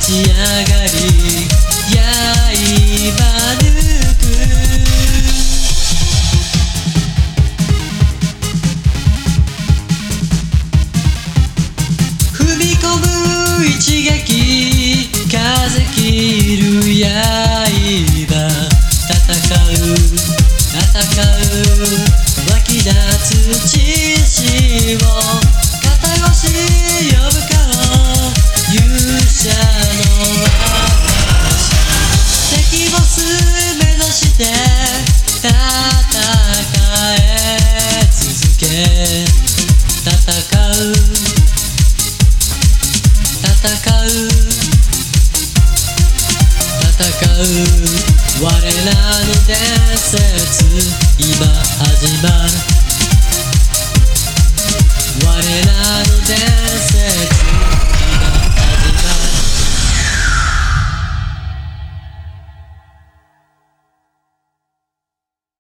ち上がり刃抜く踏み込む一撃風切る刃戦う湧き立つ血潮肩越し呼ぶ顔勇者の私敵ボス目指して戦え続け戦う我らの伝説今始まる